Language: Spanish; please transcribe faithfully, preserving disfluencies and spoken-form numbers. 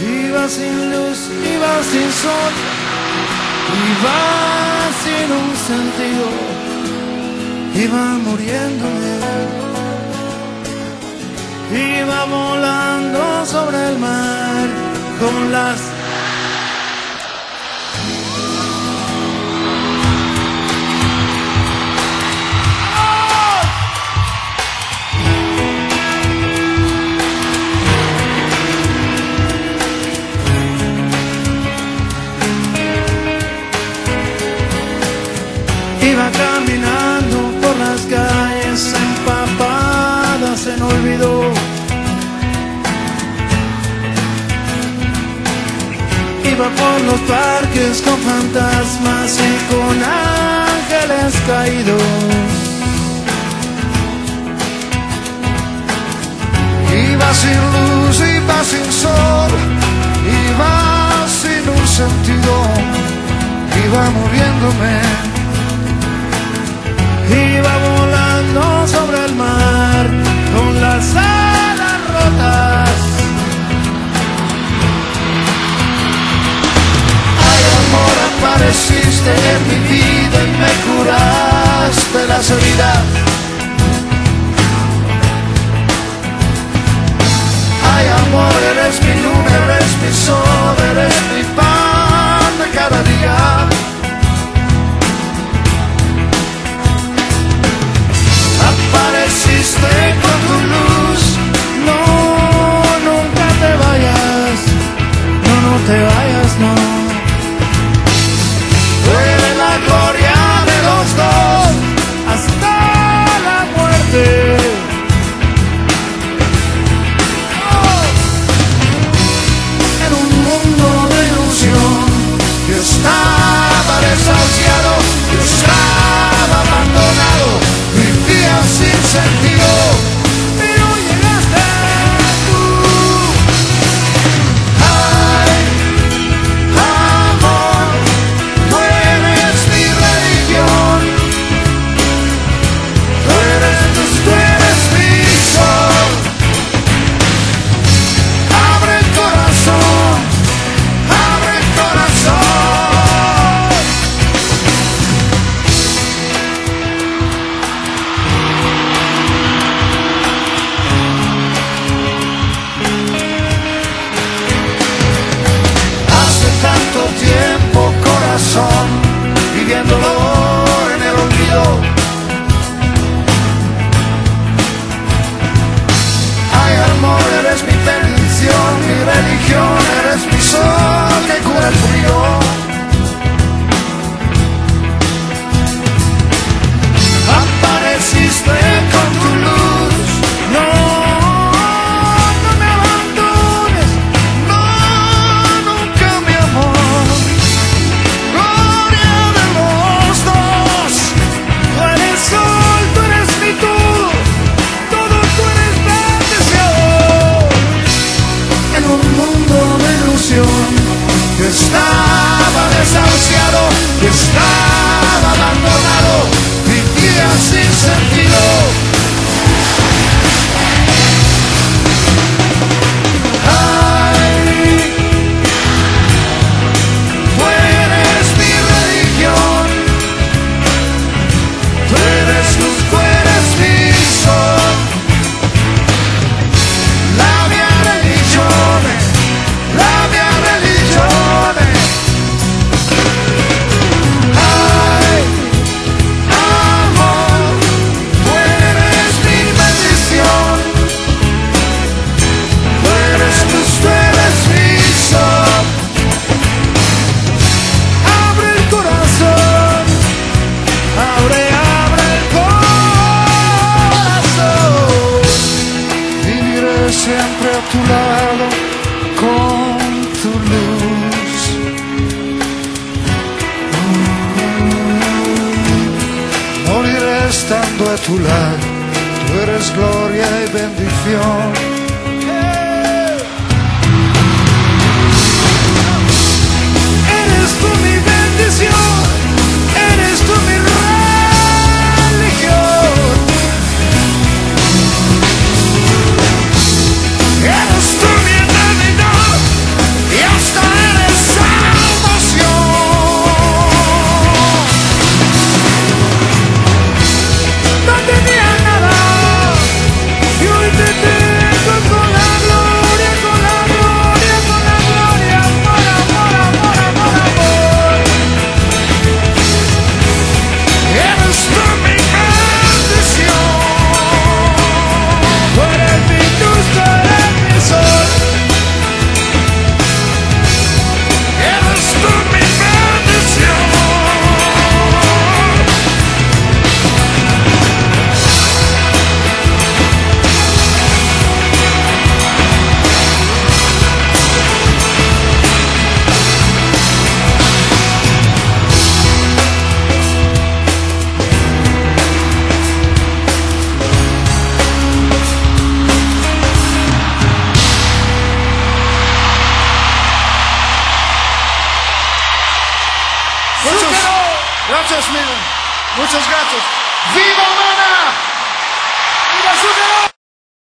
Iba sin luz, iba sin sol, iba sin un sentido, iba muriéndome, iba volando sobre el mar con las... Iba caminando por las calles empapadas en olvido. Iba por los parques con fantasmas y con ángeles caídos. Iba sin luz, iba sin sol, iba sin un sentido, iba muriéndome. Iba volando sobre el mar con las alas rotas. Ay, amor, apareciste en mi vida y me curaste las heridas. Ay, amor, eres mi luna, eres mi sol, eres mi pan de cada día. Apareciste con tu luz, no, nunca te vayas, no, no te vayas, no. Tú eres la gloria de los dos, hasta la muerte. Oh. En un mundo de ilusión, yo estaba desahuciado, yo estaba abandonado. Sin sentido, pero llegaste tú. Ay, amor, tú eres mi religión. Tú eres luz, tú eres mi sol. Abre el corazón, abre el corazón. Tiempo, corazón, viviéndolo en el olvido. Ay, amor, eres mi bendición, mi religión, eres mi sol que cura el frío. Apareciste con tu luz, no. Que estaba desahuciado, que estaba abandonado, vivía sin sentido. Ay, tú eres mi religión, tú eres luz, tú eres mi sol. La mia religione, la mia religione. Ay, amor, tú eres mi bendición. Tú eres luz, tú eres mi sol. Abre el corazón, abre, abre el corazón. Viviré siempre a tu lado con tu luz. Moriré estando a tu lado, tú eres gloria y bendición. Eres tú mi bendición, eres tú mi religión. Eres tú mi eternidad. Gracias, Miriam. Muchas gracias. ¡Viva Mana! ¡Viva Zuccarello!